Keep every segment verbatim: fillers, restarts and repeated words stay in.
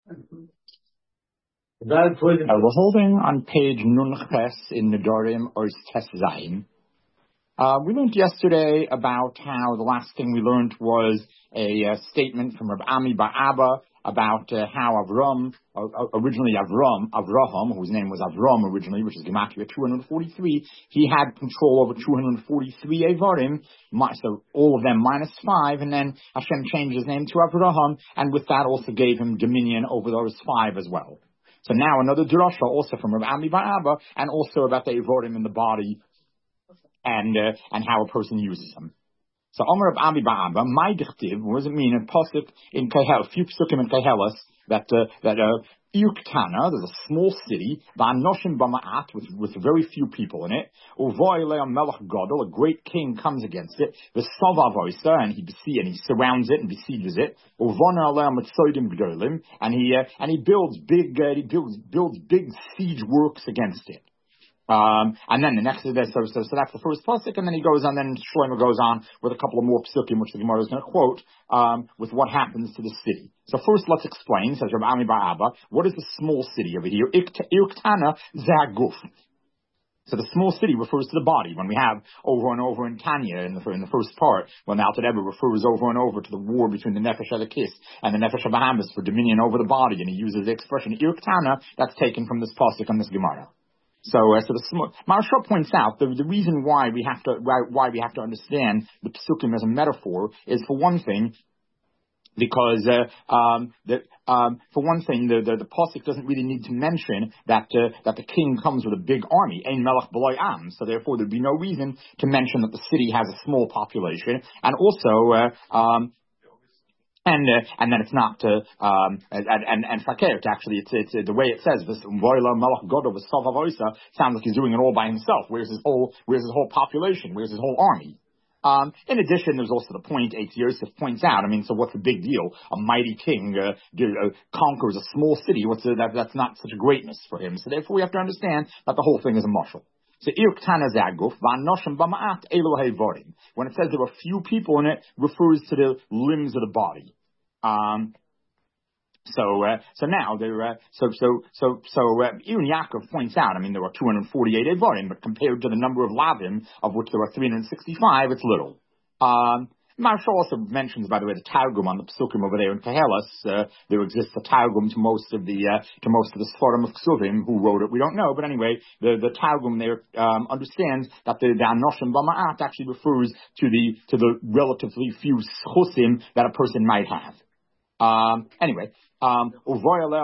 Uh, we're holding on page Nun Ches in Nedarim or Tes Zayin. Uh, we learned yesterday about how the last thing we learned was a uh, statement from Rabbi Ami Bar Abba about uh, how Avram, uh, originally Avram, Avraham, whose name was Avram originally, which is Gematria two hundred forty-three, he had control over two hundred forty-three Avarim, so all of them minus five, and then Hashem changed his name to Avraham, and with that also gave him dominion over those five as well. So now another drasha also from Rabbi Ami Bar Abba, and also about the Avarim in the body, and uh, and how a person uses them. So Omer of Ami Bar Abba, my dichtiv, what does it mean in Pasuk in Kahel, a few psukim in Kahelas, that uh, that uh, Yuktana, there's a small city, Va'anoshim Bama'at, with with very few people in it. Uvoilei Melech Gadol, a great king comes against it. The Savavoisa, and he besiege and he surrounds it and besieges it. Uvona Alei Mitzodim Gdolim, and he uh, and he builds big uh, he builds builds big siege works against it. Um, and then the next is this, so, so, so that's the first pasuk, and then he goes on, then Shlomo goes on with a couple of more psukim, which the Gemara is going to quote, um, with what happens to the city. So first let's explain, says Rabbi Ami Bar Abba, what is the small city over here? Irktana Zaguf. So the small city refers to the body. When we have over and over in Tanya, in the, in the first part, when the Alter Rebbe refers over and over to the war between the Nefesh Elokis and the Nefesh Bahamas for dominion over the body, and he uses the expression Irktana, that's taken from this pasuk and this Gemara. So, uh, so the small, Maharsha points out the, the reason why we have to why, why we have to understand the psukim as a metaphor is, for one thing, because uh, um, that um, for one thing the, the the pasuk doesn't really need to mention that uh, that the king comes with a big army, ein melech b'loi am. So therefore there'd be no reason to mention that the city has a small population, and also. Uh, um, And uh, and then it's not uh, um and and and fakert, actually it's it's uh, the way it says this Voila Malach God of Savavoisa sounds like he's doing it all by himself. Where's his whole where's his whole population? Where's his whole army? Um, in addition, there's also the point Eitz Yosef points out. I mean, so what's the big deal? A mighty king uh, uh, conquers a small city. What's uh, that? That's not such a greatness for him. So therefore, we have to understand that the whole thing is a mashal. So Irktana Zaguf Va'anoshim Bama'at Elohei Vorim. When it says there are few people in it, refers to the limbs of the body. Um, so, uh, so now there, uh, so, so, so, so, uh, even Yaakov points out, I mean, there are two hundred forty-eight Evarim, but compared to the number of Lavim, of which there are three hundred sixty-five, it's little. Um, Maharsha also mentions, by the way, the Targum on the Psukim over there in Kahelas. Uh, there exists a Targum to most of the, uh, to most of the Sforim of Ksuvim. Who wrote it, we don't know, but anyway, the, the Targum there, um, understands that the, the Anoshim Bama'at actually refers to the, to the relatively few Schusim that a person might have. Um, anyway, um, when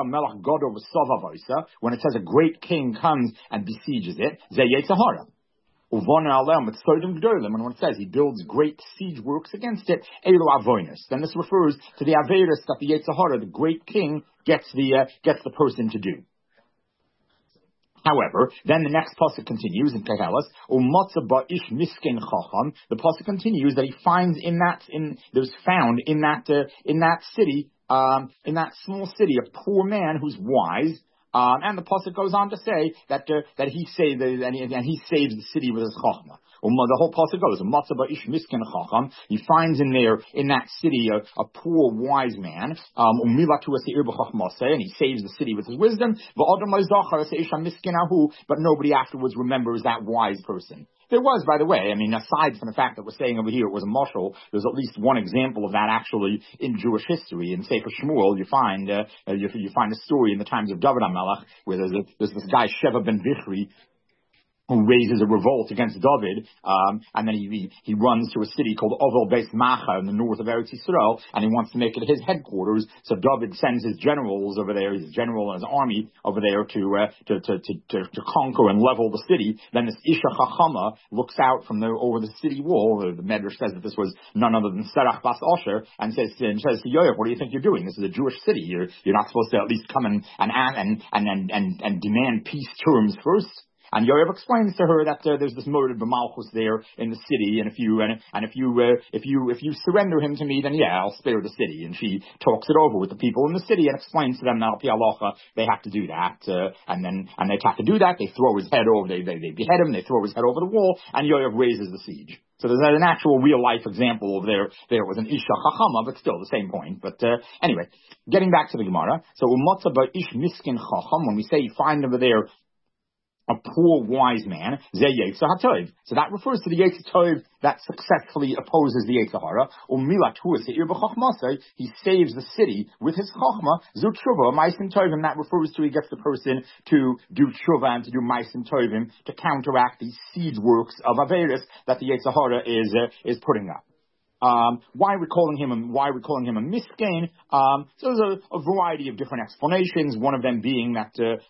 it says a great king comes and besieges it, and when it says he builds great siege works against it, then this refers to the Averis that the Yetzirah, the great king, gets the, uh, gets the person to do. However, then the next pasuk continues in Kahelas, ish miskin chacham. The pasuk continues that he finds in that in there's found in that uh, in that city um, in that small city a poor man who's wise. Um, and the pasuk goes on to say that uh, that he saved the, and, he, and he saves the city with his chachma. Um, the whole pasuk goes, ish miskin chacham. He finds in there in that city a, a poor wise man. Um, and he saves the city with his wisdom. But nobody afterwards remembers that wise person. There was, by the way, I mean, aside from the fact that we're saying over here it was a mashal, there's at least one example of that actually in Jewish history. In Sefer Shmuel, you find uh, you, you find a story in the times of David HaMelech where there's, a, there's this guy Sheva ben Vichri who raises a revolt against David, um, and then he he runs to a city called Ovel Beis Macha in the north of Eretz Yisrael, and he wants to make it his headquarters. So David sends his generals over there, his general and his army over there to uh, to, to, to to to conquer and level the city. Then this Isha Chachama looks out from the over the city wall. The Medrash says that this was none other than Serach Bas Osher, and says and says to Yoav, "What do you think you're doing? This is a Jewish city. You're you're not supposed to at least come and and and and and and, and demand peace terms first." And Yoav explains to her that uh, there's this murder b'malchus there in the city, and if you and, and if you uh, if you if you surrender him to me, then yeah, I'll spare the city. And she talks it over with the people in the city and explains to them that al pi halacha they have to do that, uh, and then and they have to do that. They throw his head over, they they, they behead him, they throw his head over the wall, and Yoav raises the siege. So there's an actual real-life example of there. There was an Isha Chachama, but still the same point. But uh, anyway, getting back to the Gemara. So Umotza ba Ish Miskin Chacham, when we say you find over there a poor wise man, Zeh Yetzer HaTov. So that refers to the Yetzer Tov that successfully opposes the Yetzer Hara. Umilat Hu Seir b'Chachmasei, he saves the city with his Chachma. Zu Tshuva Ma'asim Tovim, that refers to he gets the person to do Tshuva and to do Ma'asim Tovim to counteract the seed works of Averis that the Yetzer Hara is uh, is putting up. Um, why are we calling him a, why are we calling him a misgain? Um, so there's a, a variety of different explanations. One of them being that. Uh,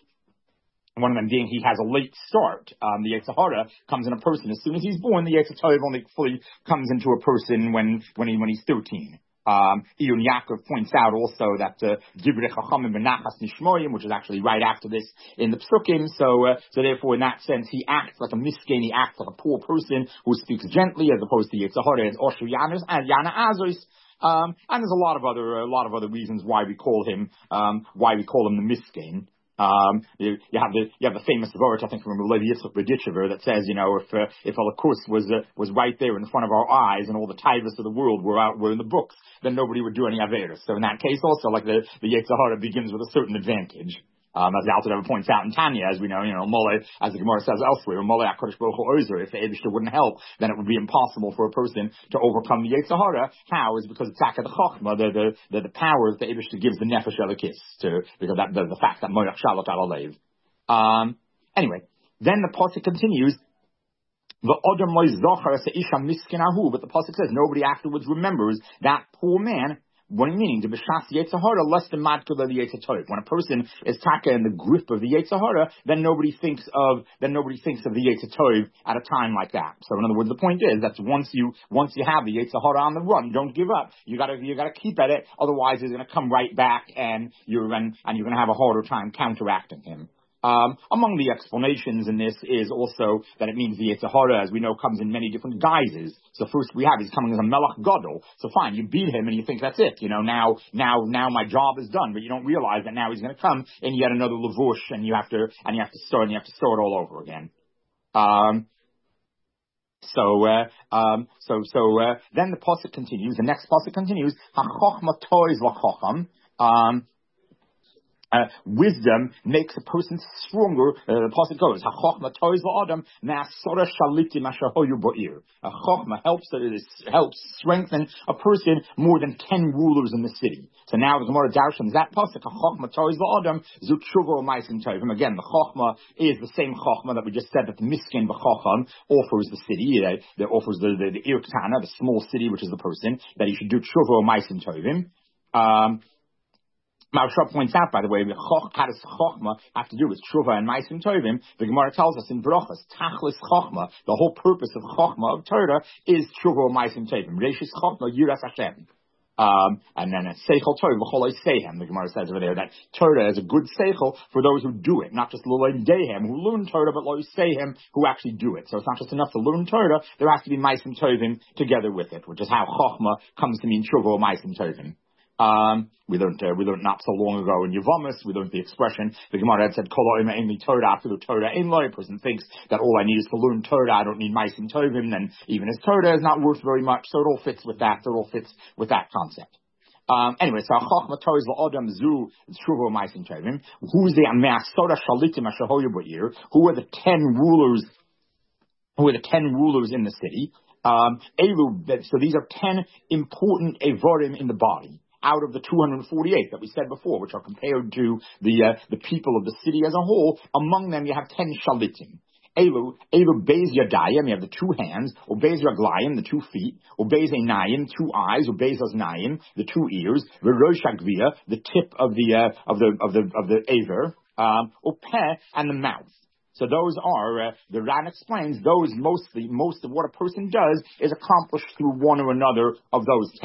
One of them being he has a late start. Um, the Yetzer Hara comes in a person as soon as he's born. The Yetzer Tov only fully comes into a person when when he when he's thirteen. Um, Iyun Yaakov points out also that Divrei Chachamim Benachas Nishmoyim, which is actually right after this in the Psukim. So uh, so therefore, in that sense, he acts like a misgain. He acts like a poor person who speaks gently, as opposed to Yetzer Hara as Oshu Yanos and Yana Azois. Um, and there's a lot of other a lot of other reasons why we call him um, why we call him the misgain. Um, you, you have the you have the famous verse I think from Levi Yitzchak Berditchever that says, you know, if uh, if Alakus was uh, was right there in front of our eyes and all the titles of the world were out were in the books, then nobody would do any Averis. So in that case, also like the the Yetzer Hara begins with a certain advantage. Um, as the Alter Rebbe points out in Tanya, as we know, you know, Mole, as the Gemara says elsewhere, Mole HaKadosh Baruch Hu Ozer, if the Eibishter wouldn't help, then it would be impossible for a person to overcome the Yetzer Hara. How? Is because it's Taka the Chochma, the, the, the, the power that the Eibishter gives the Nefesh Elikis to, because that, the, the fact that Moyach Shalot Al Alev. Um, anyway, then the Pasuk continues, the Odom Loy Zochar Seisha Miskinahu, but the Pasuk says nobody afterwards remembers that poor man. What meaning? The B'shas Yetzer Hara less than Madkula the Yetzer Tov. When a person is taka in the grip of the Yetzer Hara, then nobody thinks of then nobody thinks of the Yetzer Tov at a time like that. So in other words, the point is that once you once you have the Yetzer Hara on the run, don't give up. You gotta you gotta keep at it. Otherwise, it's gonna come right back, and you're gonna and you're gonna have a harder time counteracting him. Um, among the explanations in this is also that it means the Yetzer Hara, as we know, comes in many different guises. So first we have, he's coming as a Melech Gadol. So fine, you beat him and you think that's it. You know, now, now, now my job is done. But you don't realize that now he's going to come in yet another Levush, and you have to, and you have to start, and you have to start all over again. Um, So, uh, um, so, so, uh, then the pasuk continues. The next pasuk continues. HaChochma toiz la'chocham. Um, Uh, wisdom makes a person stronger. Uh, the pasuk goes, "Hachokma toiz la'adam me'asora shalitim asher hoyu bo'ir." A chokma helps uh, helps strengthen a person more than ten rulers in the city. So now the Gemara darshans that pasuk, "Hachokma toiz la'adam zu tshuva u'maisim tovim." Again, the chokma is the same chokma that we just said that the miskin b'chocham offers the city. Uh, that offers the the, the irktana, the small city, which is the person that he should do tshuva u'maisim tovim. Um, Maharsha points out, by the way, how does Chochma have to do with Tshuva and Maisim Tovim? The Gemara tells us in Brachas, Tachlis Chochma, the whole purpose of Chochma, of Torah, is Tshuva and Maisim Tovim. Reishis Chochma, Yiras Hashem. Um, and then a Seichel Torah, V'choloi Sehem, the Gemara says over there, that Torah is a good Seichel for those who do it, not just L'Loim Dehem, who learn Torah, but L'Loim Sehem, who actually do it. So it's not just enough to learn Torah, there has to be Maisim Tovim together with it, which is how Chochma comes to mean Tshuva or Maisim Tovim. Um, we learned, uh, we learned not so long ago in Yevamos, we learned the expression, the Gemara had said, Kol ha'omer ein li Torah, after the Torah ein lo, a person thinks that all I need is to learn Torah, I don't need Maisim Tovim, then even his Torah is not worth very much, so it all fits with that, it all fits with that concept. Um, anyway, so Chochma Torah is la'adam zu tshuva Maisim Tovim. Who's the me'asora shalitim asher hoyu bo'ir? Who are the ten rulers, who are the ten rulers in the city? Um, Elu, so these are ten important evorim in the body, out of the two hundred forty-eight that we said before, which are compared to the uh, the people of the city as a whole. Among them, you have ten shalitim. Elu, Elu beis yadayim, you have the two hands, or beis raglayim, the two feet, or beis einayim, two eyes, or beis oznayim, the two ears, v'rosh hagvia, the tip of the uh, of the of the of the aver, um, or peh, and the mouth. So those are, uh, the Ran explains, those mostly, most of what a person does is accomplished through one or another of those ten.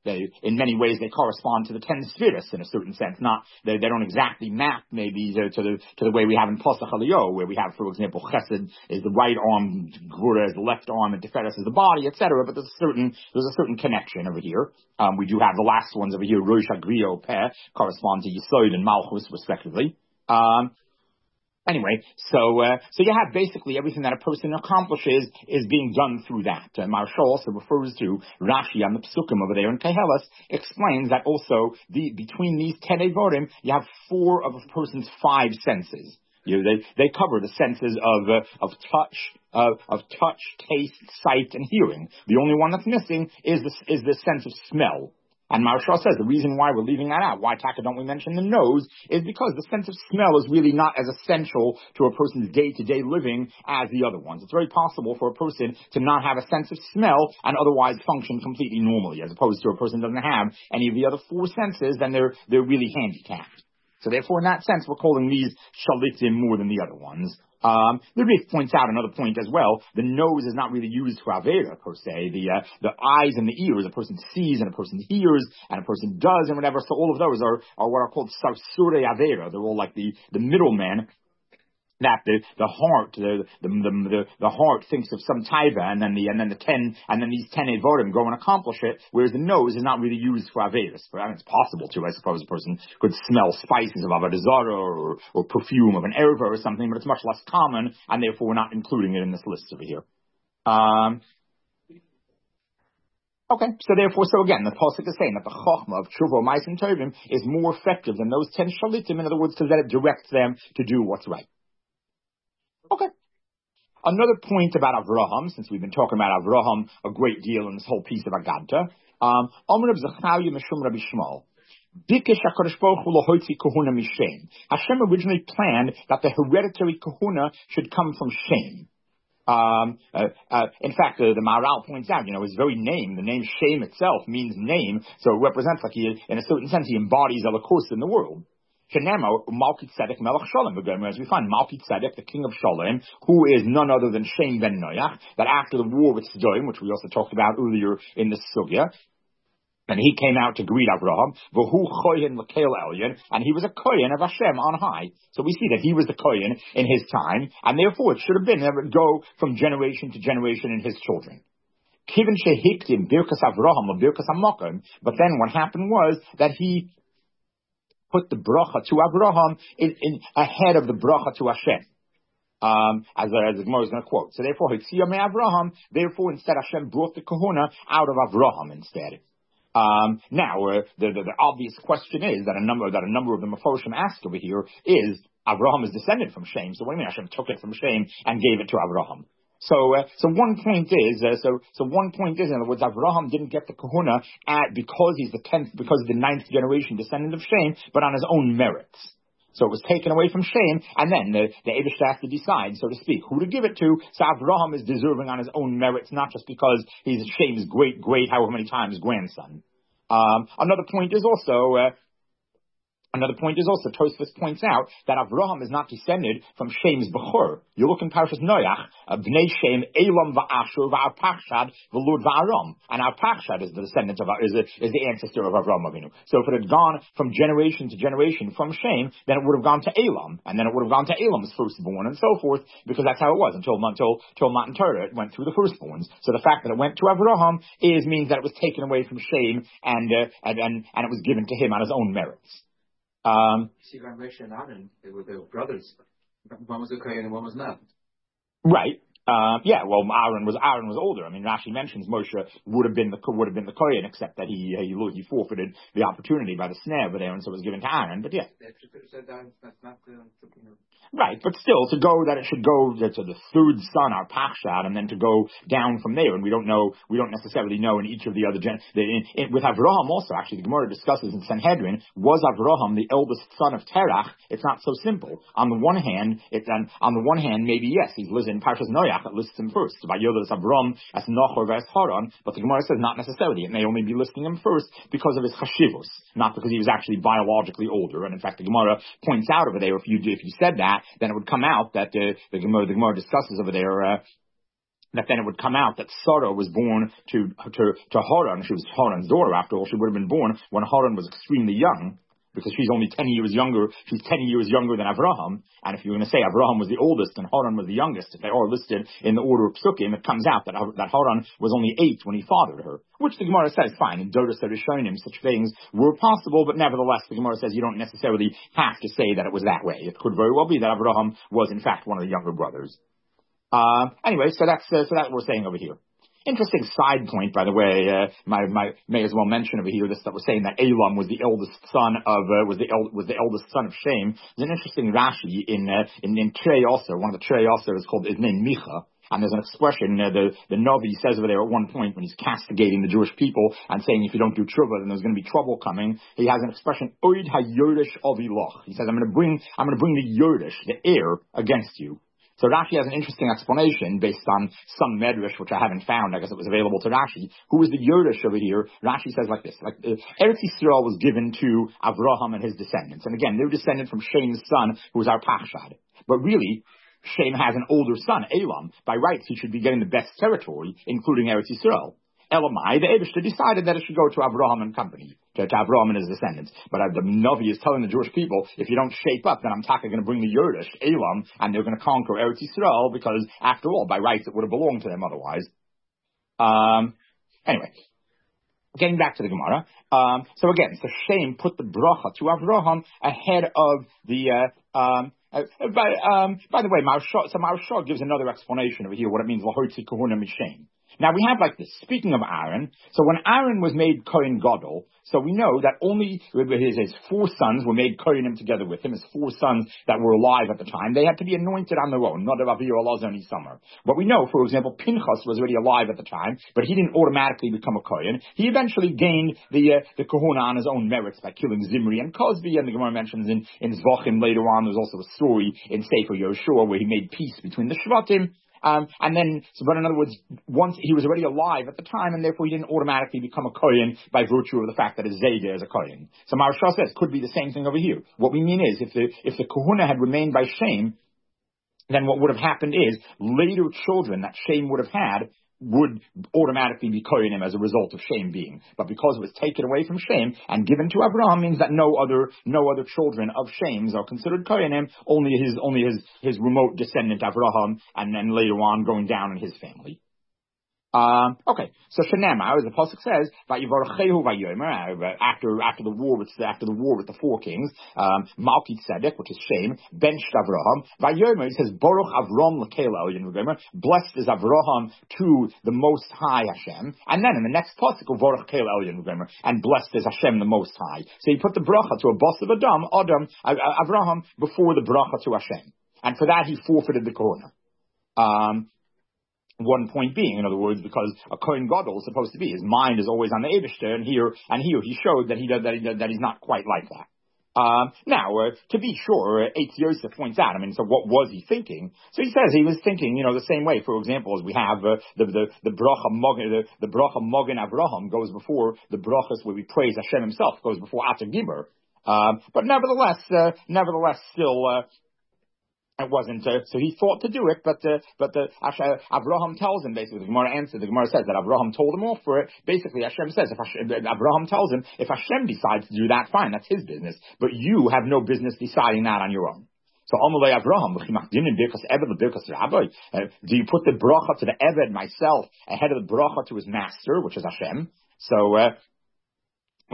They, in many ways, they correspond to the ten spheres in a certain sense. Not they, they don't exactly map maybe to, to the to the way we have in Pasach Aliyah, where we have, for example, Chesed is the right arm, Gvura is the left arm, and Tiferes is the body, et cetera. But there's a certain there's a certain connection over here. Um, we do have the last ones over here, Rosh Agrio Peh, correspond to Yesod and Malchus respectively. Um, Anyway, so uh, so you have basically everything that a person accomplishes is being done through that. Uh, Marshall also refers to Rashi on the Psukim over there in Kehelas, explains that also the between these ten Evorim, you have four of a person's five senses. You know, they they cover the senses of uh, of touch, uh, of touch, taste, sight, and hearing. The only one that's missing is the, is the sense of smell. And Marshall says the reason why we're leaving that out, why Taka don't we mention the nose, is because the sense of smell is really not as essential to a person's day-to-day living as the other ones. It's very possible for a person to not have a sense of smell and otherwise function completely normally, as opposed to a person who doesn't have any of the other four senses, then they're they're really handicapped. So therefore, in that sense, we're calling these shalitim more than the other ones. Um, the Rif points out another point as well. The nose is not really used for Avera, per se. The, uh, the eyes and the ears, a person sees and a person hears and a person does and whatever. So all of those are, are what are called Sarsure Avera. They're all like the, the middlemen. That the, the heart, the, the, the, the heart thinks of some taiva, and then the, and then the ten, and then these ten evorim go and accomplish it, whereas the nose is not really used for Averis. I mean, it's possible to, I suppose a person could smell spices of Avodah Zarah or, or perfume of an erva or something, but it's much less common, and therefore we're not including it in this list over here. Um, Okay, so therefore, so again, the Pasuk is saying that the Chochmah of Tshuva, Mais, and Tovim is more effective than those ten Shalitim, in other words, because that it directs them to do what's right. Okay. Another point about Avraham, since we've been talking about Avraham a great deal in this whole piece of Aganta, um, Amr of Zachariah Mishum Rabbi Shmuel. Hashem originally planned that the hereditary kahuna should come from Shem. Um, uh, uh, in fact, uh, the Maharal points out, you know, his very name, the name Shem itself means name, so it represents, like he, in a certain sense, he embodies Elokus in the world. As we find Malki Tzedek, the king of Shalem, who is none other than Shem ben Noach, that after the war with Sodom, which we also talked about earlier in the Sugya, and he came out to greet Abraham, and he was a kohen of Hashem on high. So we see that he was the kohen in his time, and therefore it should have been that it would go from generation to generation in his children. But then what happened was that he put the bracha to Abraham in, in ahead of the bracha to Hashem, um, as, as the Gemara is going to quote. So therefore, Abraham, therefore instead Hashem brought the kahuna out of Abraham instead. Um, now, uh, the, the, the obvious question is that a number that a number of the Mefoshim ask over here is Abraham is descended from Shem. So what do you mean Hashem took it from Shem and gave it to Abraham? So, uh, so one point is, uh, so, so one point is, in other words, Avraham didn't get the kahuna at, because he's the tenth, because he's the ninth generation descendant of Shem, but on his own merits. So it was taken away from Shem, and then the, the Eibush has to decide, so to speak, who to give it to. So Avraham is deserving on his own merits, not just because he's Shem's great, great, however many times grandson. Um, another point is also, uh, Another point is also, Tosfos points out that Avraham is not descended from Shem's Bechor. You look in Parshas Noach, Bnei Shem, Elam va'ashur va'arpachshad v'lud va'aram. And Arpachshad is the descendant of, is the, is the ancestor of Avraham Avinu. So if it had gone from generation to generation from Shem, then it would have gone to Elam, and then it would have gone to Elam's firstborn, and so forth, because that's how it was until, until, until Matan Torah, it went through the firstborns. So the fact that it went to Avraham is, means that it was taken away from Shem, and, uh, and, and, and it was given to him on his own merits. Um, See, Moshe and Aaron, they were, they were brothers. One was a Kohen and one was not. Right. Uh, yeah. Well, Aaron was Aaron was older. I mean, Rashi mentions Moshe would have been the would have been the Kohen, except that he he, he forfeited the opportunity by the snare over there, and so it was given to Aaron. But yeah. That's not the, you know. Right, but still, to go that it should go to, to the third son, Arpachshad, and then to go down from there, and we don't know, we don't necessarily know in each of the other gen. The, in, in, with Avraham also, actually, the Gemara discusses in Sanhedrin, was Avraham the eldest son of Terach? It's not so simple. On the one hand, it's on, on the one hand, maybe yes, he's listed in Parshas Noach, it lists him first. By Yodas Avram as Nochor as Haran, but the Gemara says not necessarily. It may only be listing him first because of his chashivus, not because he was actually biologically older. And in fact, the Gemara points out over there, if you if you said that, then it would come out that uh, the Gemara the Gemara discusses over there. Uh, that then it would come out that Sarah was born to, to, to Haran. She was Haran's daughter, after all. She would have been born when Haran was extremely young, because she's only ten years younger. She's ten years younger than Avraham. And if you're going to say Avraham was the oldest and Haran was the youngest, if they are listed in the order of Psukim, it comes out that, that Haran was only eight when he fathered her, which the Gemara says, fine, in Dodos Rishonim, such things were possible, but nevertheless, the Gemara says you don't necessarily have to say that it was that way. It could very well be that Avraham was, in fact, one of the younger brothers. Uh, anyway, so that's, uh, so that's what we're saying over here. Interesting side point, by the way, uh, my, my, may as well mention over here this that was saying that Elam was the eldest son of, uh, was the el- was the eldest son of Shem. There's an interesting Rashi in, uh, in, in Trei Yasser. One of the Trei Yasser is called, is named Micha. And there's an expression, uh, the, the Navi says over there at one point when he's castigating the Jewish people and saying if you don't do tshuva, then there's going to be trouble coming. He has an expression, Oid ha-Yodesh aviloch. He says, I'm going to bring, I'm going to bring the Yodesh, the heir, against you. So Rashi has an interesting explanation based on some medrash, which I haven't found. I guess it was available to Rashi. Who is the Yodesh over here? Rashi says like this: like uh, Eretz Yisrael was given to Avraham and his descendants, and again, they're descended from Shem's son, who is our Pachshad. But really, Shem has an older son, Elam. By rights, he should be getting the best territory, including Eretz Yisrael. Elamai, the Eibishter decided that it should go to Avraham and company, to, to Avraham and his descendants. But uh, the Navi is telling the Jewish people, if you don't shape up, then I'm talking going to bring the Yodesh, Elam, and they're going to conquer Eretz Yisrael, because after all, by rights, it would have belonged to them otherwise. Um, anyway. Getting back to the Gemara. Um, so again, so Shem put the bracha to Avraham ahead of the, uh, um, Uh, by, um, by the way, Maharsha, so Maharsha gives another explanation over here, what it means, L'hoitzi kahuna mishem. Now we have like this, speaking of Aaron, so when Aaron was made Kohen Gadol, so we know that only his, his four sons were made Kohenim together with him, his four sons that were alive at the time. They had to be anointed on their own, not of Avir Elazar and Isamar. But we know, for example, Pinchas was already alive at the time, but he didn't automatically become a Kohen. He eventually gained the, uh, the Kahuna on his own merits by killing Zimri and Cosby, and the Gemara mentions in, in Zvachim later on, there's also a story in Sefer Yoshua where he made peace between the Shvatim. Um, and then, so, but in other words, once he was already alive at the time, and therefore he didn't automatically become a Kohen by virtue of the fact that his Zayda is a Kohen. So Maharsha says, could be the same thing over here. What we mean is, if the, if the Kahuna had remained by Shem, then what would have happened is, later children that Shem would have had would automatically be Kohenim as a result of Shem being. But because it was taken away from Shem and given to Avraham means that no other no other children of Shem's are considered Kohenim, only his only his, his remote descendant Avraham, and then later on going down in his family. Um, okay, so Shenema, as the pasuk says, Vayivarechehu Vayomer, after after the war with after the war with the four kings, um, Malki Tzedek, which is Shem, benched Avraham. Vayomer, he says, Baruch Avram L'Kel Elyon Vayomer, blessed is Avraham to the Most High Hashem. And then in the next pasuk, Baruch Kel Elyon Vayomer, and blessed is Hashem the Most High. So he put the bracha to a boss of Adam, Adam, uh, Avraham, before the bracha to Hashem, and for that he forfeited the Kohuna. Um. One point being, in other words, because a Kohen Gadol is supposed to be, his mind is always on the Eibishter, and here and here he showed that he does, that, he does, that he's not quite like that. Um, now, uh, to be sure, uh, Eitz Yosef points out, I mean, so what was he thinking? So he says he was thinking, you know, the same way, for example, as we have uh, the the the bracha mogen, the, the bracha mogen Avraham goes before the brachas where we praise Hashem himself, goes before Ata Gibber. Um, but nevertheless, uh, nevertheless, still. Uh, It wasn't, uh, so he thought to do it, but, uh, but, uh, Avraham tells him, basically, the Gemara answered, the Gemara says that Avraham told him off for it. Basically, Hashem says, if Hashem, Avraham tells him, if Hashem decides to do that, fine, that's his business, but you have no business deciding that on your own. So, Amalei Avraham, uh, do you put the bracha to the Eved, myself, ahead of the bracha to his master, which is Hashem? So, uh, So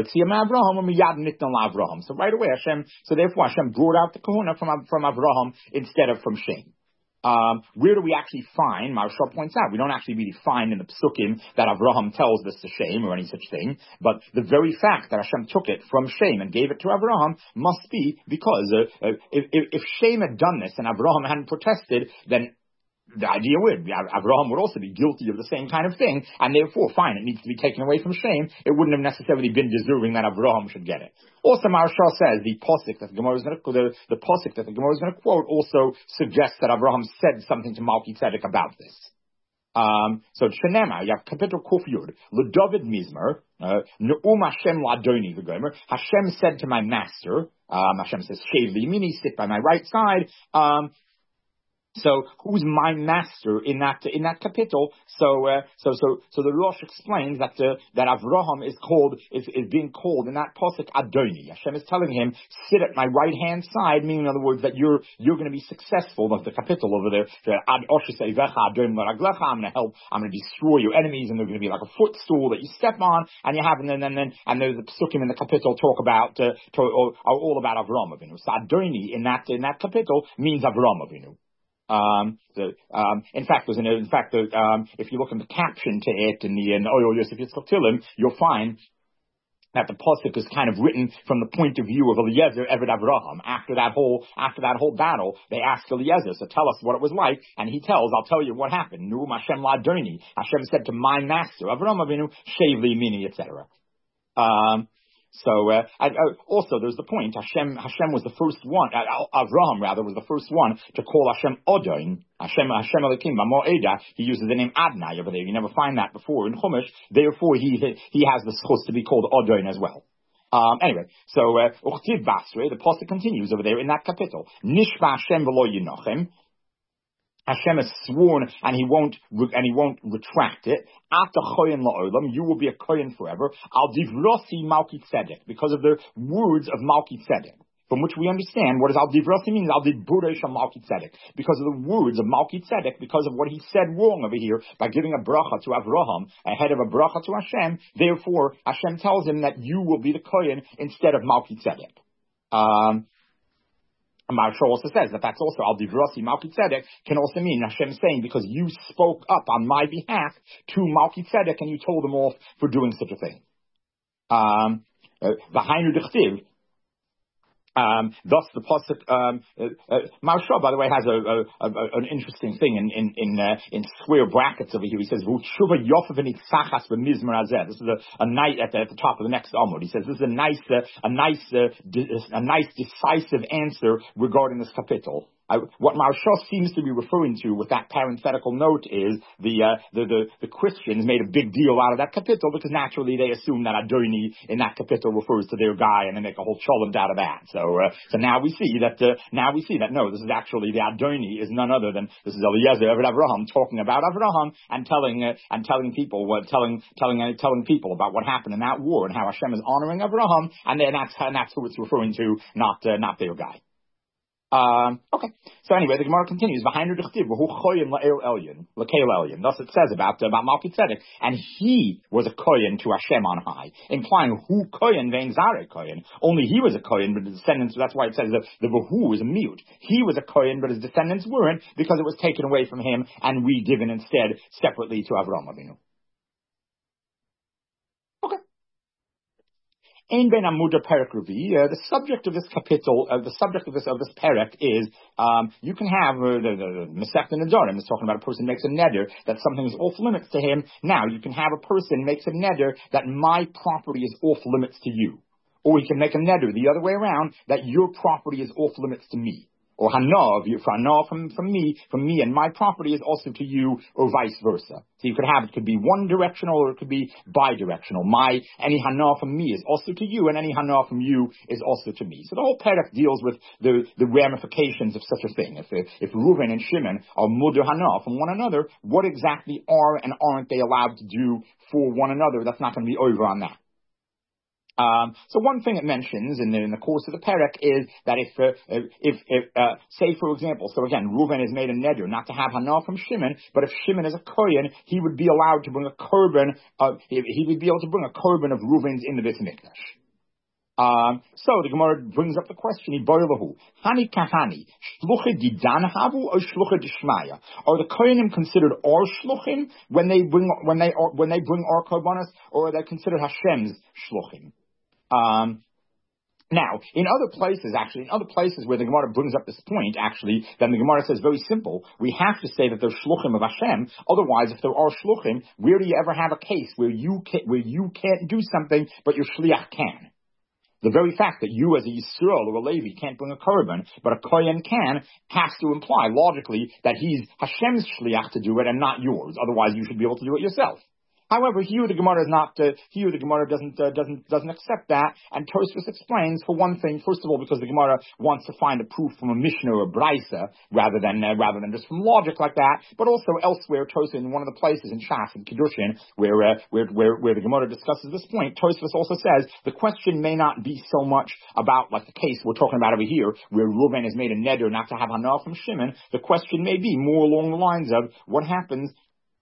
right away, Hashem, so therefore Hashem brought out the kahuna from, from Avraham instead of from Shem. Um, where do we actually find, Maharsha points out, we don't actually really find in the Psukim that Avraham tells this to Shem or any such thing, but the very fact that Hashem took it from Shem and gave it to Avraham must be because uh, uh, if, if, if Shem had done this and Avraham hadn't protested, then the idea would be Avraham would also be guilty of the same kind of thing, and therefore, fine, it needs to be taken away from Shem. It wouldn't have necessarily been deserving that Avraham should get it. Also, Maharsha says the posuk that the Gemara is going to the, the posuk that the Gemara is going to quote also suggests that Avraham said something to Malki Tzedek about this. Um, so Shenema, you have Kapitel Kuf Yud, LeDavid Mizmer, Ne'um Hashem Ladoni v'Gomer. Hashem said to my master, um, Hashem says, Shev Yimini, sit by my right side. Um, So who's my master in that in that capital? So uh, so so so the Rosh explains that uh, that Avraham is called is, is being called in that pasuk Adoni. Hashem is telling him, sit at my right hand side, meaning in other words that you're you're going to be successful. Of the capital over there, Ad Oshisevecha Adon Laraglecha, I'm going to help. I'm going to destroy your enemies, and they're going to be like a footstool that you step on, and you have and then and then and there's the psukim in the capital talk about uh, to, are all about Avraham Avinu. So Adoni in that in that capital means Avraham Avinu. Um, the, um, in fact, there's an, in fact, the, um, if you look in the caption to it in the in Oyo Yosef Yitzchak Tilim, you'll find that the pasuk is kind of written from the point of view of Eliezer Eved Avraham. After that whole after that whole battle, they asked Eliezer, so tell us what it was like, and he tells, I'll tell you what happened. Nu Hashem Ladoni. Hashem said to my master, Avraham Avinu, Shavli Mini, et cetera. Um, So uh, I, uh, also there's the point. Hashem Hashem was the first one. Uh, Avraham rather was the first one to call Hashem Odin. Hashem Hashem Elokim Moeda. He uses the name Adonai over there. You never find that before in Chumash. Therefore, he he has the schus to be called Odin as well. Um, anyway, so Uchtiv uh, Basre, the pasuk continues over there in that capital. Nishva Hashem v'lo yinochem. Hashem has sworn, and he won't, and he won't retract it. After kohen la'olam, you will be a kohen forever. Al divrosi malki tzedek, because of the words of malki tzedek, from which we understand what is al divrosi means. Al diburesh malki tzedek, because of the words of malki tzedek, because of what he said wrong over here by giving a bracha to Avraham ahead of a bracha to Hashem. Therefore, Hashem tells him that you will be the kohen instead of malki tzedek. Um. Marshall also says that that's also al divrasi Malki Tzedek can also mean Hashem saying because you spoke up on my behalf to Malki Tzedek and you told him off for doing such a thing. Um, V'hainu d'chtiv. Um, thus the pasuk, um, uh, uh, Maharsha, by the way, has a, a, a, an interesting thing in in in, uh, in square brackets over here. He says, "V'tshuva yofav v'nitzachas v'mizmor hazeh." This is a, a night at the, at the top of the next Amud. He says this is a nice, uh, a nice, uh, de- a nice decisive answer regarding this capital. I, what Maharsha seems to be referring to with that parenthetical note is the, uh, the, the, the Christians made a big deal out of that capital because naturally they assume that Adoni in that capital refers to their guy and they make a whole cholent out of that. So, uh, so now we see that, uh, now we see that no, this is actually the Adoni is none other than, this is Eliezer Eved Avraham talking about Avraham and telling, uh, and telling people what, telling, telling, uh, telling people about what happened in that war and how Hashem is honoring Avraham and then that's, and that's who it's referring to, not, uh, not their guy. Um, okay. So anyway, the Gemara continues. Behind Thus it says about about Malki Tzedek, and he was a kohen to Hashem on high, implying who kohen vein zare kohen. Only he was a kohen, but the descendants. That's why it says that the who is a mute. He was a kohen, but his descendants weren't because it was taken away from him and re-given instead separately to Avraham Avinu. Ein ben Amuda Perek Revi. Uh, the subject of this capital, uh, the subject of this of this perek is um, you can have uh, the, the, the Masechta Nedarim is talking about a person makes a neder that something is off limits to him. Now you can have a person makes a neder that my property is off limits to you, or he can make a neder the other way around that your property is off limits to me. Or hana, for hana from, from me, from me and my property is also to you, or vice versa. So you could have, it could be one directional or it could be bi-directional. My, any hana from me is also to you and any hana from you is also to me. So the whole perek deals with the, the ramifications of such a thing. If, if Reuven and Shimon are muder hana from one another, what exactly are and aren't they allowed to do for one another? That's not going to be over on that. Um, so one thing it mentions in the, in the course of the perek is that if, uh, if, if uh, say for example, so again, Reuven has made a neder not to have hana from Shimon, but if Shimon is a kohen, he would be allowed to bring a korban of, he, he would be able to bring a korban of Reuven's in the Beit Mikdash. Um, so the Gemara brings up the question: Hani kahani shluchim didan havu or shluchim dishmaya? Are the kohenim considered our shluchim when they bring when they are, when they bring our korbanos, or are they considered Hashem's shluchim? Um, now, in other places, actually, in other places where the Gemara brings up this point, actually, then the Gemara says very simple: we have to say that they're shluchim of Hashem. Otherwise, if there are shluchim, where do you ever have a case where you can, where you can't do something but your shliach can? The very fact that you as a Yisrael or a Levi can't bring a korban, but a kohen can, has to imply logically that he's Hashem's shliach to do it and not yours. Otherwise, you should be able to do it yourself. However, here the Gemara is not. Uh, here the Gemara doesn't uh, doesn't doesn't accept that. And Tosfos explains, for one thing, first of all, because the Gemara wants to find a proof from a Mishnah or a Brisa rather than uh, rather than just from logic like that. But also elsewhere, Tosfos in one of the places in Shas and Kiddushin where uh, where where where the Gemara discusses this point, Tosfos also says the question may not be so much about like the case we're talking about over here, where Reuven has made a neder not to have Hana from Shimon. The question may be more along the lines of what happens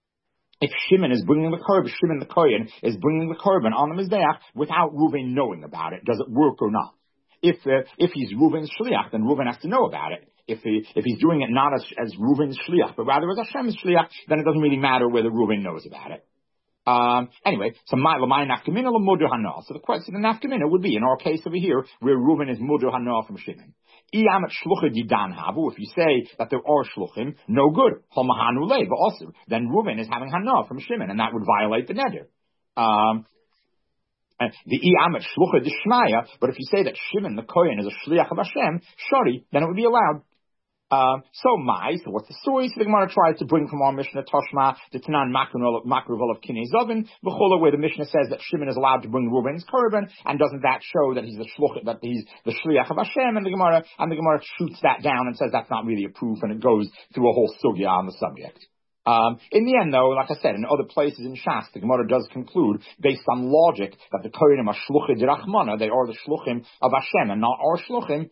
if Shimon is bringing the korban, Shimon the Kohen is bringing the korban on the Mizbeach without Reuven knowing about it. Does it work or not? If uh, if he's Reuven's shliach, then Reuven has to know about it. If he, if he's doing it not as, as Reuven's shliach, but rather as Hashem's shliach, then it doesn't really matter whether Reuven knows about it. Um, anyway, so my l'may nafkamina l'mudu hana. So the question, the nafkamina would be in our case over here where Reuven is mudu hana from Shimon. Iyamet shluchim didan havu. If you say that there are shluchim, no good. Homahanu le, but also then Reuven is having hana from Shimon, and that would violate the neder. Um, and the iyamet shluchim dishmaya. But if you say that Shimon the Kohen is a shliach of Hashem, shari, then it would be allowed. Um, so my, so what's the story? So the Gemara tries to bring from our Mishnah Toshma the Tanan Makruval of Kinei Zovin, V'chola, where the Mishnah says that Shimon is allowed to bring Reuven's korban, and doesn't that show that he's the shluch, that he's the shliach of Hashem? And the Gemara and the Gemara shoots that down and says that's not really a proof, and it goes through a whole sugya on the subject. Um, in the end, though, like I said, in other places in Shas, the Gemara does conclude, based on logic, that the Kohenim are shluchim d'Rachmana, they are the shluchim of Hashem, and not our shluchim.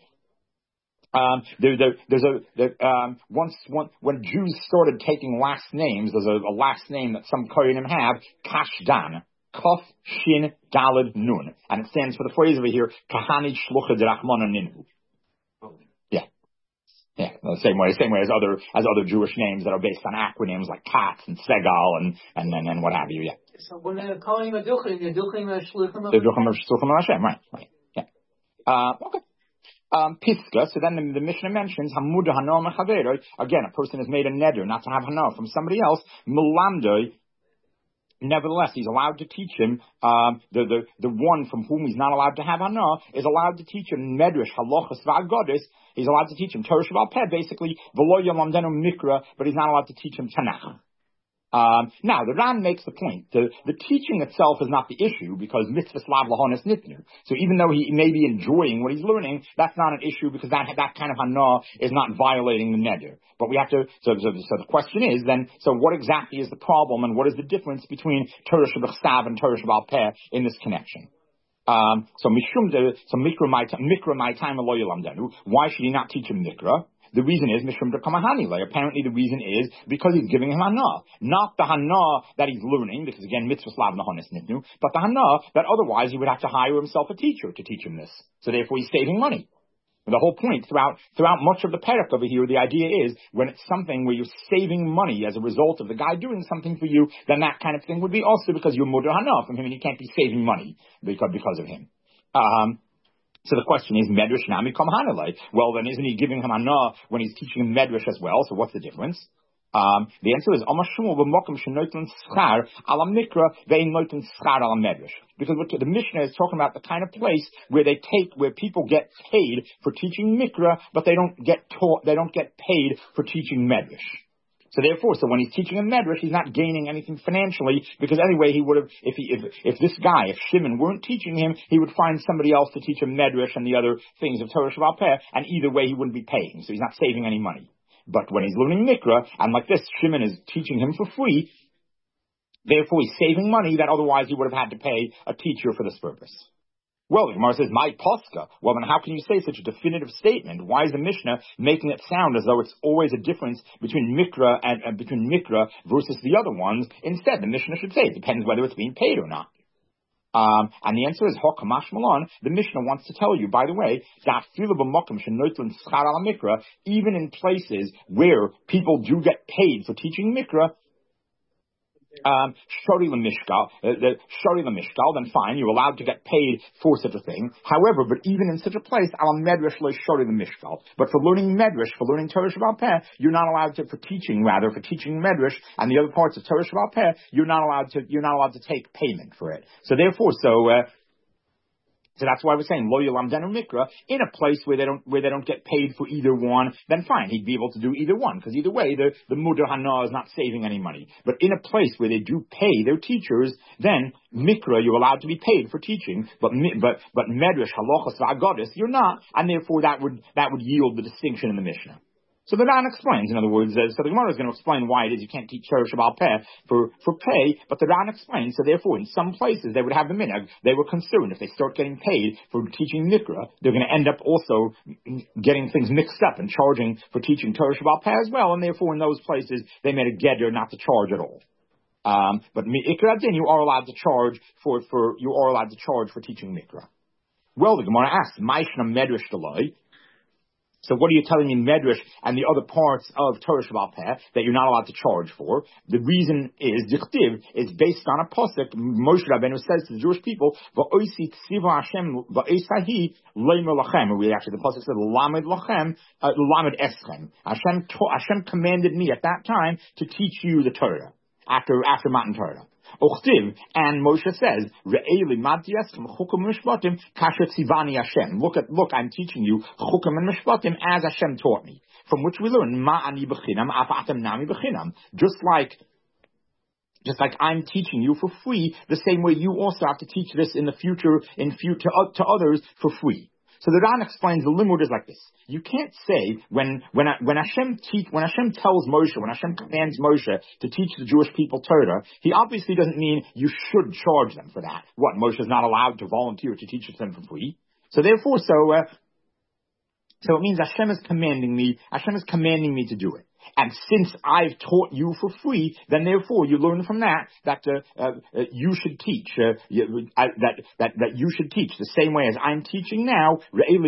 Um, there, there, there's a there, um, once one, when Jews started taking last names, there's a, a last name that some Kohanim have, Kashdan, Kof Shin Daled Nun, and it stands for the phrase over here, Kahani Shlucha D'Rachmana Ninhu. Yeah, yeah, the same way, same way as other as other Jewish names that are based on acronyms like Katz and Segal and and and, and what have you. Yeah. So when they're calling a duchim, they're duchim a shluchim of They're duchim of Hashem, right? Right. Yeah. Uh, okay. Um, Piska, so then the, the Mishnah mentions, Hamuda Hana Mechaveroi, again, a person has made a neder not to have Hana from somebody else, Melamdoi, nevertheless, he's allowed to teach him, um, the, the, the one from whom he's not allowed to have Hana is allowed to teach him Medrash, Halachas, V'agodis, he's allowed to teach him Torah Shabbat Peh, basically, V'lo Yomamdenu Mikra, but he's not allowed to teach him Tanakh. Um, now, the Ran makes the point. The, the teaching itself is not the issue because mitzvah slav lahonis nitnu. So even though he may be enjoying what he's learning, that's not an issue because that that kind of hana is not violating the neder. But we have to. So, so, so the question is then. So what exactly is the problem and what is the difference between Torah Shabbat and Torah Shabbat Peh in this connection? Um, so mishum so mikra my mikra my time aloyalamdenu. Why should he not teach him mikra? The reason is Mishum Kamahani. Apparently the reason is because he's giving him Hana. Not the Hana that he's learning, because again, mitzvah slav nahonis nitnu, but the Hana that otherwise he would have to hire himself a teacher to teach him this. So therefore he's saving money. And the whole point throughout throughout much of the parak over here, the idea is when it's something where you're saving money as a result of the guy doing something for you, then that kind of thing would be also because you're Mudah Hana from him and you can't be saving money because, because of him. Um, So the question is, Medrash Nami Kam Hanalei. Well, then isn't he giving him Hana when he's teaching him Medrash as well? So what's the difference? Um, the answer is, because what the Mishnah is talking about the kind of place where they take, where people get paid for teaching Mikra, but they don't get taught, they don't get paid for teaching Medrash. So therefore, so when he's teaching a medrash, he's not gaining anything financially, because anyway, he would have, if he, if, if this guy, if Shimon weren't teaching him, he would find somebody else to teach him medrash and the other things of Torah Shabbat Peh, and either way he wouldn't be paying, so he's not saving any money. But when he's learning Mikra, and like this, Shimon is teaching him for free, therefore he's saving money that otherwise he would have had to pay a teacher for this purpose. Well, the Gemara says, my posca. Well, then how can you say such a definitive statement? Why is the Mishnah making it sound as though it's always a difference between Mikra and uh, between Mikra versus the other ones? Instead, the Mishnah should say it depends whether it's being paid or not. Um, and the answer is, Hokamash Malon, the Mishnah wants to tell you, by the way, that Mikra, even in places where people do get paid for teaching Mikra, Um, Shari Lamishkal, the Shari Lamishkal, then fine, you're allowed to get paid for such a thing. However, but even in such a place, Alam Medrash le Shari Lamishkal. But for learning Medrash, for learning Torah Shabbat Peh, you're not allowed to, for teaching rather, for teaching Medrash and the other parts of Torah Shabbat Peh, you're not allowed to, you're not allowed to take payment for it. So therefore, so, uh, So that's why we're saying lo yalamdenu mikra in a place where they don't where they don't get paid for either one. Then fine, he'd be able to do either one because either way the the muda hana is not saving any money. But in a place where they do pay their teachers, then mikra you're allowed to be paid for teaching. But but but medrash halachos v'agadis you're not, and therefore that would that would yield the distinction in the Mishnah. So the Ran explains, in other words, uh, so the Gemara is going to explain why it is you can't teach Torah Shabbal Peh for, for pay, but the Ran explains, so therefore in some places they would have the minhag, they were concerned if they start getting paid for teaching Mikra, they're going to end up also getting things mixed up and charging for teaching Torah Shabbal Peh as well, and therefore in those places they made a gedder not to charge at all. Um, but Mikra Din, you are allowed to charge for, for, you are allowed to charge for teaching Mikra. Well, the Gemara asks, Maishna Medrash Deloi. So what are you telling me in Medrash and the other parts of Torah Shabbal Peh that you're not allowed to charge for? The reason is, Dichtiv is based on a pasuk. Moshe Rabbeinu says to the Jewish people, V'oisi tsiva Hashem v'oisahi leimer lachem. We actually, the pasuk said, Lamed lachem, uh, Lamed eschem. Hashem, Hashem commanded me at that time to teach you the Torah, after, after Matan Torah. Ochtiv, and Moshe says, Look at, look, I'm teaching you chukim and mishpatim as Hashem taught me. From which we learn, ma'ani b'chinam, afatem nami b'chinam. Just like, just like I'm teaching you for free, the same way you also have to teach this in the future, in future uh, to others for free. So the Ran explains the limud is like this. You can't say when when when Hashem teach when Hashem tells Moshe, when Hashem commands Moshe to teach the Jewish people Torah, he obviously doesn't mean you should charge them for that. What, Moshe is not allowed to volunteer to teach them for free? So therefore, so uh, so it means Hashem is commanding me. Hashem is commanding me to do it. And since I've taught you for free, then therefore you learn from that that uh, uh, uh, you should teach uh, you, uh, that that that you should teach the same way as I'm teaching now.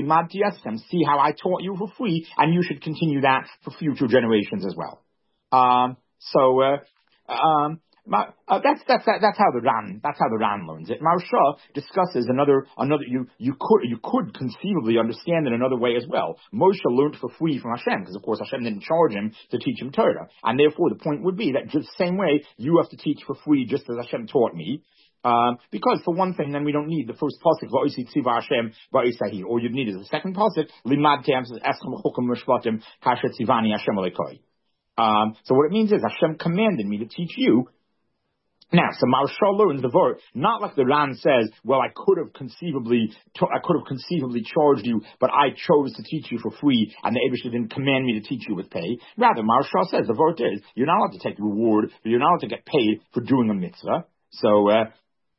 See how I taught you for free, and you should continue that for future generations as well. Um, so. Uh, um, Uh, that's that's that's how the Ran that's how the Ran learns it. Maharsha discusses another another you you could you could conceivably understand it another way as well. Moshe learned for free from Hashem because of course Hashem didn't charge him to teach him Torah, and therefore the point would be that just the same way you have to teach for free just as Hashem taught me. Um, because for one thing, then we don't need the first pasuk va'osi tziva Hashem va'osahi. All you'd need is the second pasuk limad te'am eschem chukim mishpatim kasher tzivani Hashem alekoi. Um, so what it means is Hashem commanded me to teach you. Now, so Maharsha learns the word, not like the Ran says, well, I could have conceivably, I could have conceivably charged you, but I chose to teach you for free, and the Eibishter didn't command me to teach you with pay. Rather, Maharsha says, the word is, you're not allowed to take reward, but you're not allowed to get paid for doing a mitzvah. So, uh,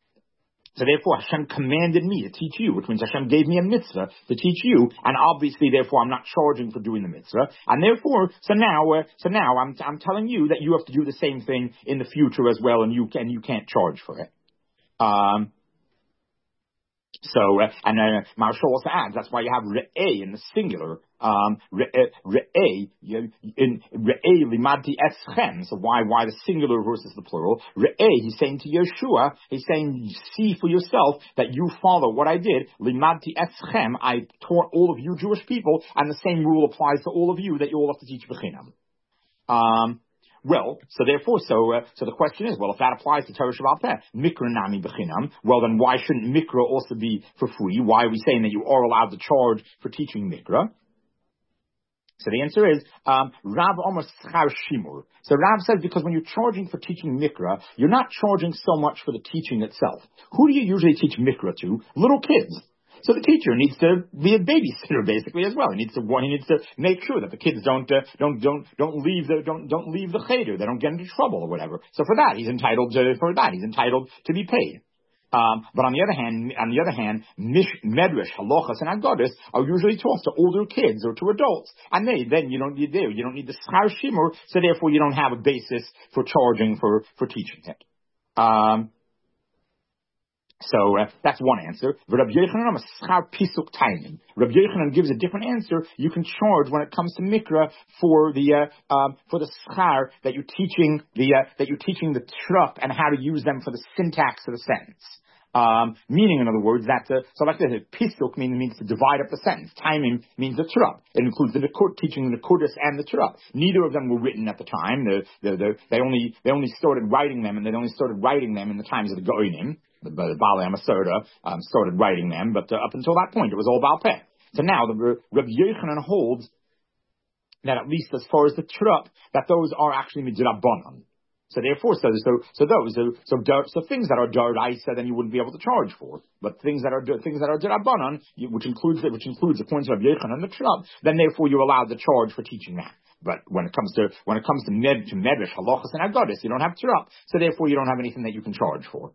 So therefore Hashem commanded me to teach you, which means Hashem gave me a mitzvah to teach you, and obviously therefore I'm not charging for doing the mitzvah, and therefore, so now, uh, so now I'm, I'm telling you that you have to do the same thing in the future as well, and you can, you can't charge for it. Um, So, uh, and uh, Maharsha also adds, that's why you have re'eh in the singular, um, re'eh, in re'eh limadti eschem, so why, why the singular versus the plural? Re'eh, he's saying to Yeshua, he's saying, see for yourself that you follow what I did, limadti eschem, I taught all of you Jewish people, and the same rule applies to all of you, that you all have to teach b'chinam. Um, Well, so therefore, so uh, so the question is, well, if that applies to Torah Shabbal Peh, Mikra Nami B'chinam, well then why shouldn't Mikra also be for free? Why are we saying that you are allowed to charge for teaching Mikra? So the answer is, um, Rav Omer Schar Shimur. So Rav says because when you're charging for teaching Mikra, you're not charging so much for the teaching itself. Who do you usually teach Mikra to? Little kids. So the teacher needs to be a babysitter basically as well. He needs to he needs to make sure that the kids don't uh, don't don't don't leave the don't don't leave the cheder. They don't get into trouble or whatever. So for that he's entitled to for that he's entitled to be paid. Um, but on the other hand, on the other hand, mish, medrash, halachas, and agadis are usually taught to older kids or to adults, and they then you don't need there you don't need the schar shimur. So therefore you don't have a basis for charging for for teaching it. Um, So uh, that's one answer. But Rabbi Yochanan is schar pisuk timing. Rabbi Yochanan gives a different answer. You can charge when it comes to mikra for the uh, um, for the schar that you're teaching the uh, that you're teaching the trup and how to use them for the syntax of the sentence. Um, meaning, in other words, that uh, so like this, pisuk means means to divide up the sentence. Timing means the trup. It includes the nekud, teaching the nekudus and the trup. Neither of them were written at the time. The, the, the, they only they only started writing them, and they only started writing them in the times of the goyim. the, the Baalei Masorah um, started writing them, but uh, up until that point, it was all Baal Peh. So now, the Rabbi Yochanan holds that at least as far as the trup, that those are actually midrabanan. So therefore, so so so those so so, so things that are daraisa, then you wouldn't be able to charge for. But things that are things that are darabanan, which includes which includes according to Rabbi Yochanan the trup, then therefore you're allowed to charge for teaching that. But when it comes to when it comes to med to medrash halachas and agadis, you don't have trup, so therefore you don't have anything that you can charge for.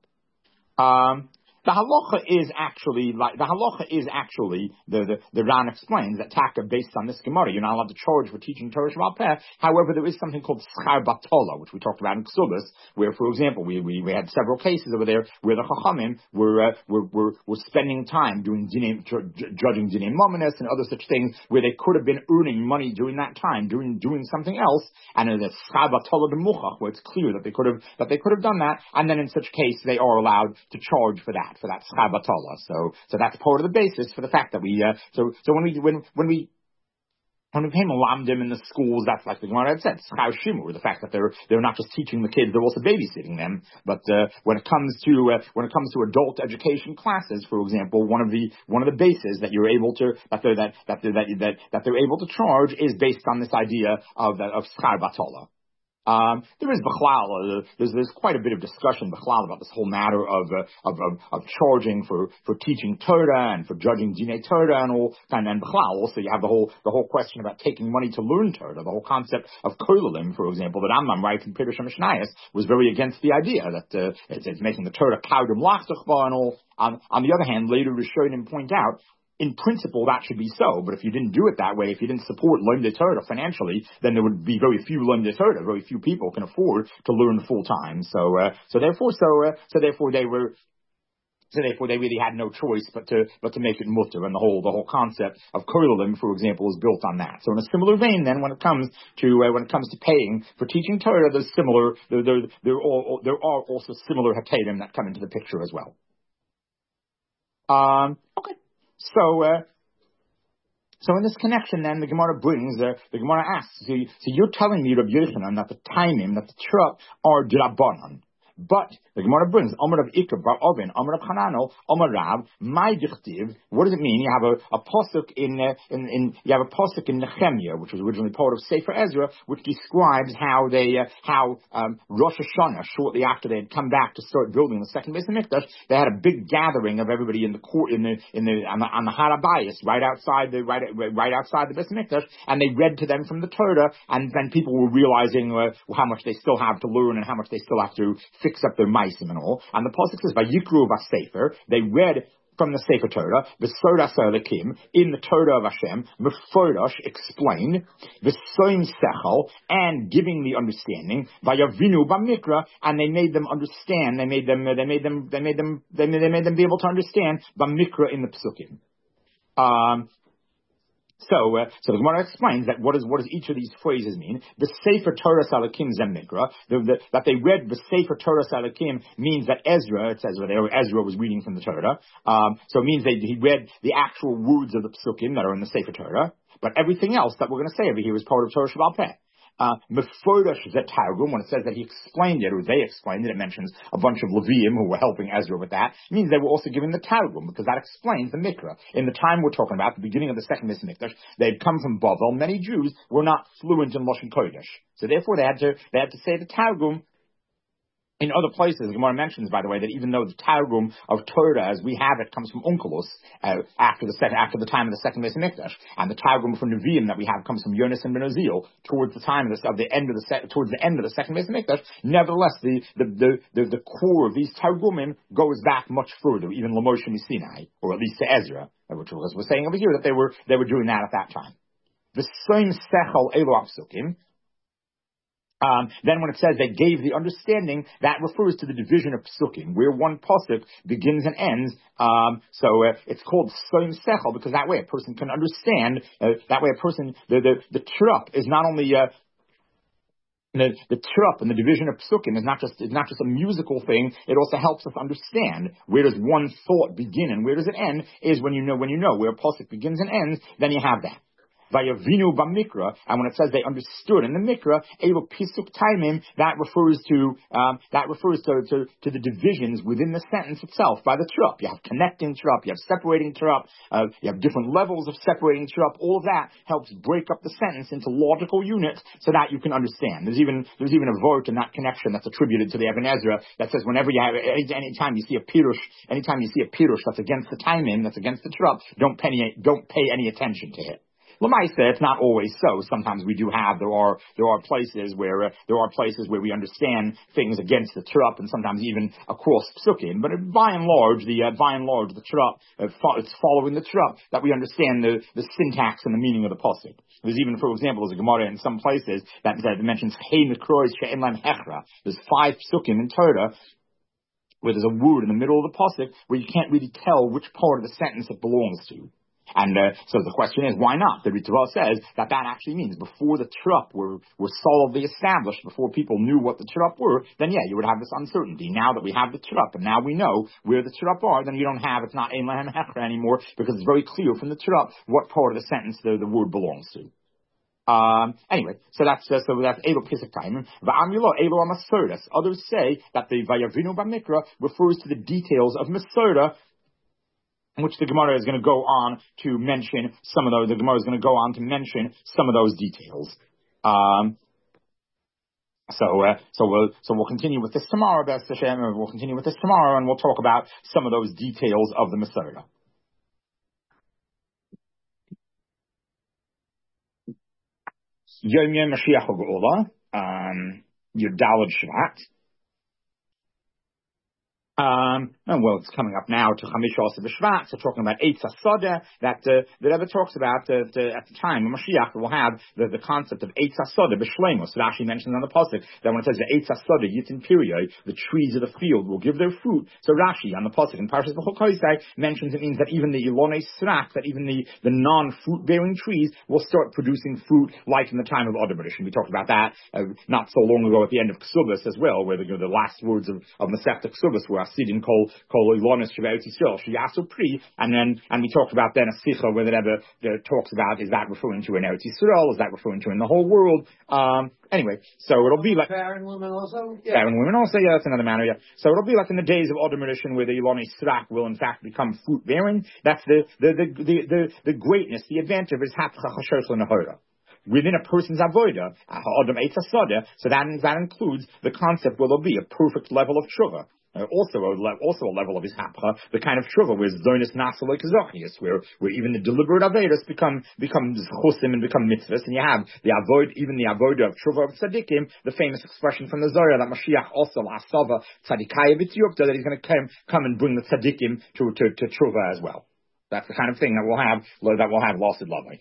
Um, The halacha is actually like the halacha is actually the the, the Ran explains that taka based on this Gemara, you're not allowed to charge for teaching Torah Sheba'al Peh. However, there is something called schar batola, which we talked about in Ksubas, where, for example, we, we we had several cases over there where the Chachamim were uh, were, were were spending time doing dinei, judging dinei mominus and other such things, where they could have been earning money during that time, doing doing something else, and in the schar batola b'muchach, where it's clear that they could have that they could have done that, and then in such case they are allowed to charge for that. For that schar batola, so so that's part of the basis for the fact that we uh, so so when we when when we when we became lamdim in the schools, that's like the Gemara had said, schar shimur, the fact that they're they're not just teaching the kids, they're also babysitting them. But uh, when it comes to uh, when it comes to adult education classes, for example, one of the one of the bases that you're able to that they're that that they're, that that that they're able to charge is based on this idea of of schar batola. Um, there is Bechlal, uh, there's, there's quite a bit of discussion Bechlal about this whole matter of, uh, of, of, of charging for, for teaching Torah and for judging Dinei Torah and all, and then Bechlal. Also, you have the whole, the whole question about taking money to learn Torah, the whole concept of Kolalim, for example, that Rambam writes in Pirush HaMishnayos was very against the idea that, uh, it's, it's making the Torah Kaudim Lachtuchba and all. On, on the other hand, later Rishonim point out, in principle, that should be so, but if you didn't do it that way, if you didn't support Lomdei Torah financially, then there would be very few Lomdei Torah. Very few people can afford to learn full time. So, uh, so therefore, so, uh, so therefore, they were, so therefore, they really had no choice but to, but to make it mutter, and the whole, the whole concept of Kolalim, for example, is built on that. So, in a similar vein, then, when it comes to, uh, when it comes to paying for teaching Torah, there's similar, there, there, there, are, there are also similar Hakedim that come into the picture as well. Um, okay. So, uh, so in this connection, then the Gemara brings, uh, the Gemara asks, so, you, so you're telling me, Rabbi Yochanan, that the timing, that the trup are drabanan. But the Gemara brings Amar of Ikar Bar Ovin, Amar of Hanano, Amar Rav, my dichtiv. What does it mean? You have a, a pasuk in, uh, in in you have a pasuk in Nehemiah, which was originally part of Sefer Ezra, which describes how they uh, how um, Rosh Hashanah, shortly after they had come back to start building the second Beis Hamikdash, they had a big gathering of everybody in the court in the in the on the, on the Har Habayis, right outside the right right outside the Beis Hamikdash, and they read to them from the Torah, and then people were realizing uh, how much they still have to learn and how much they still have to fix up their maisim and all. And the pasuk says, "Vayikru v'sefer." They read from the Sefer Torah, v'soras ha'elakim, in the Torah of Hashem, mefordash, explained, v'soim sechel, and giving the understanding, v'yavinu b'mikra, and they made them understand. They made them. They made them. They made them. They made, they made them be able to understand b'mikra in the psukim. Um. So, uh, so the Gemara explains that what is what does each of these phrases mean? The Sefer Torah Salakim Zem Mikra, the, the, that they read the Sefer Torah Salakim means that Ezra, it says there Ezra was reading from the Torah. Um, so it means that he read the actual words of the psukim that are in the Sefer Torah. But everything else that we're going to say over here is part of Torah Sheba'al Peh. Uh, Mefordash Zet Targum, when it says that he explained it, or they explained it, it mentions a bunch of Leviim who were helping Ezra with that. It means they were also given the Targum, because that explains the Mikra. In the time we're talking about, the beginning of the second Beis Hamikdash, they had come from Bavel. Many Jews were not fluent in Lashon Kodesh. So therefore they had to, they had to say the Targum. In other places, the Gemara mentions, by the way, that even though the Targum of Torah, as we have it, comes from Onkelos uh, after the second, after the time of the second Beis Hamikdash, and the Targum from Nevi'im that we have comes from Yonas and Ben Uzziel towards the time of the, of the end of the se- towards the end of the second Beis Hamikdash. Nevertheless, the the, the the the core of these Targumim goes back much further, even Lamoshe Sinai, or at least to Ezra, which was we're saying over here that they were they were doing that at that time. The same sechel elu apsukim. Um, then when it says they gave the understanding, that refers to the division of psukim, where one pasuk begins and ends. Um, so uh, it's called soim sechel, because that way a person can understand. Uh, that way a person, the the, the trup is not only uh, the the trup and the division of psukim is not just is not just a musical thing. It also helps us understand where does one thought begin and where does it end. Is when you know when you know where a pasuk begins and ends, then you have that. vayavinu b'mikra, and when it says they understood in the mikra, elu pisuk taimim, that refers to um, that refers to, to to the divisions within the sentence itself by the trup. You have connecting trup, you have separating trup, uh, you have different levels of separating trup. All of that helps break up the sentence into logical units so that you can understand. There's even there's even a vote in that connection that's attributed to the Ibn Ezra that says whenever you have any anytime you see a pirush, anytime you see a pirush that's against the taimim, that's against the trup, don't pay any, don't pay any attention to it. Lamaisa, it's not always so. Sometimes we do have, there are, there are places where, uh, there are places where we understand things against the trup and sometimes even across psukim. But by and large, the, uh, by and large, the trup, uh, fo- it's following the trup that we understand the, the syntax and the meaning of the pasuk. There's even, for example, there's a Gemara in some places that, that mentions, Hey Nekrois She'en Lam Hechra. There's five psukim in Torah where there's a word in the middle of the pasuk where you can't really tell which part of the sentence it belongs to. And uh, so the question is, why not? The Ritva says that that actually means before the trup were, were solidly established, before people knew what the trup were, then yeah, you would have this uncertainty. Now that we have the trup, and now we know where the trup are, then you don't have, it's not Ein Lahem Hechra anymore, because it's very clear from the trup what part of the sentence the, the word belongs to. Um, anyway, so that's, uh, so that's Elo Pisuk time. Va'amilo Elo Amasordas. Others say that the Vayavinu B'Mikra refers to the details of Masorda, which the Gemara is going to go on to mention some of those. The Gemara is going to go on to mention some of those details. Um, so, uh, so we'll, so we'll continue with this tomorrow, B'ez Hashem, and we'll continue with this tomorrow, and we'll talk about some of those details of the Masorda. Yom Yom Mashiach HaGeula, um, Yudalad Shvat. Um, and well, it's coming up now to Chamish also B'Shvat, so talking about Eitz HaSodeh, that, uh, the Rebbe talks about, uh, the, at the time, Mashiach will have the, the concept of Eitz HaSodeh, B'Shleimos. So Rashi mentions on the pasuk that when it says the Eitz HaSodeh, Yitin Period, the trees of the field will give their fruit. So Rashi on the pasuk in Parshas B'Chokoisai mentions it means that even the Ilonei Srach, that even the, the non-fruit bearing trees will start producing fruit like in the time of Adam Rishon. We talked about that, uh, not so long ago at the end of Ksubas as well, where the, you know, the last words of, of Masechta Ksubas were Sidin Kol Kol Ilonis Shevet Yisrael Shiyasu Pri, and then and we talked about then a Sicha where the Rebbe uh, talks about, is that referring to in Eretz Yisrael, is that referring to in the whole world? Um, anyway, so it'll be like barren women also. Yeah. Barren women also, yeah, that's another matter. Yeah, so it'll be like in the days of Adam Rishon where the Iloni Srach will in fact become fruit bearing. That's the the the the the, the greatness, the advantage is Hapcha Chasher Nahora. Within a person's avoda, Adam Eitz HaSodeh, so that that includes the concept where there'll be a perfect level of tshuva. Uh, also, a le- also a level of ishapcha, the kind of tshuva where zonis nasaloi kazochius, where where even the deliberate avodas become become chosim and become mitzvahs, and you have the avoid, even the avoda of tshuva of tzaddikim, the famous expression from the Zohar that Mashiach also asava tzaddikaya b'tiyukta, that he's going to come come and bring the tzaddikim to to to tshuva as well. That's the kind of thing that we'll have that we'll have lost lovely.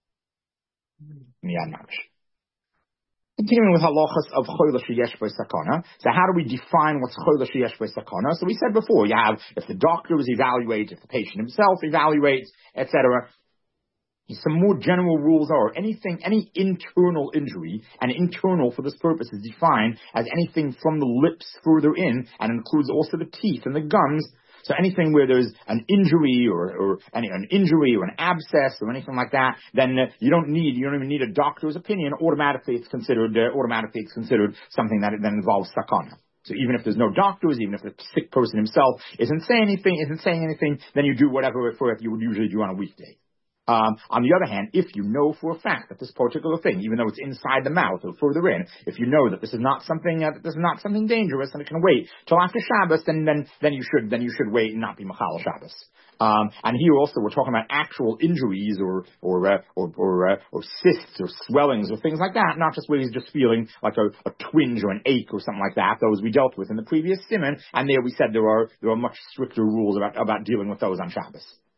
Miyad mamash. Continuing with halachas of chola sheyesh bo sakana. So how do we define what's chola sheyesh bo sakana? So we said before, you have, if the doctor is evaluates, if the patient himself evaluates, et cetera. Some more general rules are anything, any internal injury, and internal for this purpose is defined as anything from the lips further in, and includes also the teeth and the gums. So anything where there's an injury or, or any, an injury or an abscess or anything like that, then uh, you don't need, you don't even need a doctor's opinion. Automatically it's considered, uh, automatically it's considered something that, that involves sakana. So even if there's no doctors, even if the sick person himself isn't saying anything, isn't saying anything, then you do whatever for it you would usually do on a weekday. Um, on the other hand, if you know for a fact that this particular thing, even though it's inside the mouth or further in, if you know that this is not something uh, that this is not something dangerous and it can wait till after Shabbos, then then then you should then you should wait and not be Machal Shabbos. Um, and here also we're talking about actual injuries or or uh, or or, uh, or cysts or swellings or things like that, not just where he's just feeling like a, a twinge or an ache or something like that. Those we dealt with in the previous siman, and there we said there are there are much stricter rules about about dealing with those on Shabbos.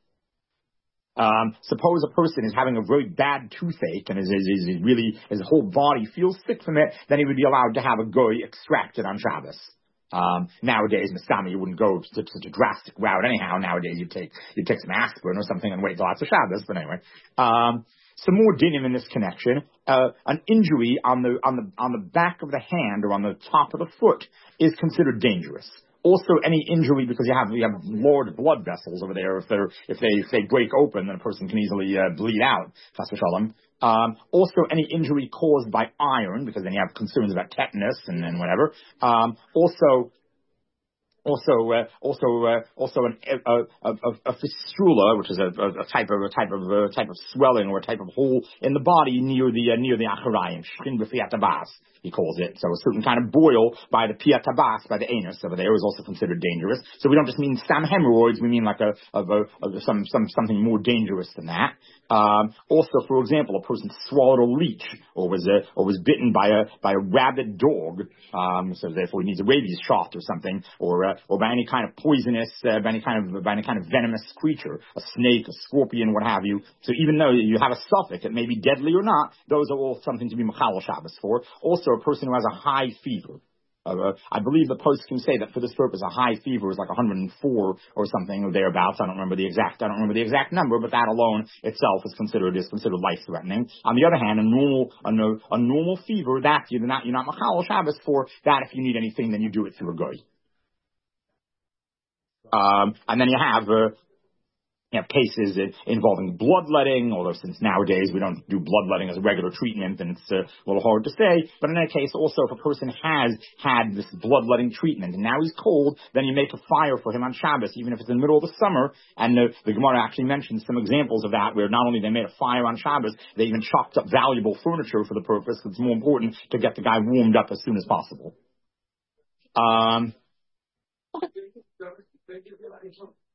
Um, suppose a person is having a very bad toothache and is, is, is really, his whole body feels sick from it, then he would be allowed to have a goy extracted on Shabbos. Um, nowadays, Mistami, you wouldn't go to such a drastic route anyhow. Nowadays, you'd take, you'd take some aspirin or something and wait till after Shabbos, but anyway. Um, some more dinim in this connection. Uh, an injury on the, on the, on the back of the hand or on the top of the foot is considered dangerous. also any injury because you have you have large blood vessels over there. If they're if they if they break open, then a person can easily uh, bleed out. Chas v'shalom. Um, also, any injury caused by iron, because then you have concerns about tetanus and, and whatever. Um, also. Also, uh, also, uh, also an, a, a, a, a fistula, which is a, a, a type of a type of a type of swelling or a type of hole in the body near the uh, near the acharayim, shkin b'fiat tabas, he calls it. So a certain kind of boil by the piat tabas, by the anus over there, is also considered dangerous. So we don't just mean some hemorrhoids; we mean like a of a, of some some something more dangerous than that. Um, also, for example, a person swallowed a leech or was a, or was bitten by a by a rabid dog, um, so therefore he needs a rabies shot or something, or uh, or by any kind of poisonous, uh, by any kind of by any kind of venomous creature, a snake, a scorpion, what have you. So even though you have a suffix, it may be deadly or not, those are all something to be machal Shabbos for. Also, a person who has a high fever. Uh, I believe the post can say that for this purpose, a high fever is like one hundred four or something or thereabouts. I don't remember the exact. I don't remember the exact number, but that alone itself is considered is considered life threatening. On the other hand, a normal a, no, a normal fever that you're not you're not machal Shabbos for that. If you need anything, then you do it through a goy. Um, and then you have. Uh, You have cases involving bloodletting, although since nowadays we don't do bloodletting as a regular treatment, and it's uh, a little hard to say. But in any case, also if a person has had this bloodletting treatment and now he's cold, then you make a fire for him on Shabbos, even if it's in the middle of the summer. And the, the Gemara actually mentions some examples of that, where not only they made a fire on Shabbos, they even chopped up valuable furniture for the purpose. It's more important to get the guy warmed up as soon as possible. Um, okay.